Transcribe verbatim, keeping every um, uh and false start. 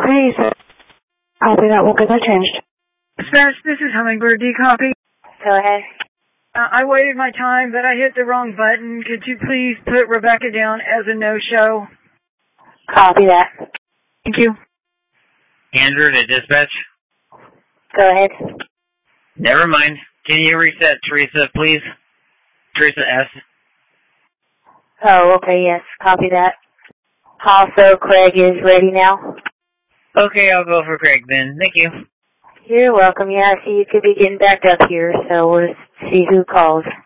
Okay, so copy that. We'll get that changed. Dispatch, this is Hummingbird. Do you copy? Go ahead. Uh, I waited my time, but I hit the wrong button. Could you please put Rebecca down as a no-show? Copy that. Thank you. Andrew to dispatch. Go ahead. Never mind. Can you reset Teresa, please? Teresa S. Oh, okay, yes. Copy that. Also, Craig is ready now. Okay, I'll go for Craig then. Thank you. You're welcome. Yeah, I see you could be getting back up here, so we'll see who calls.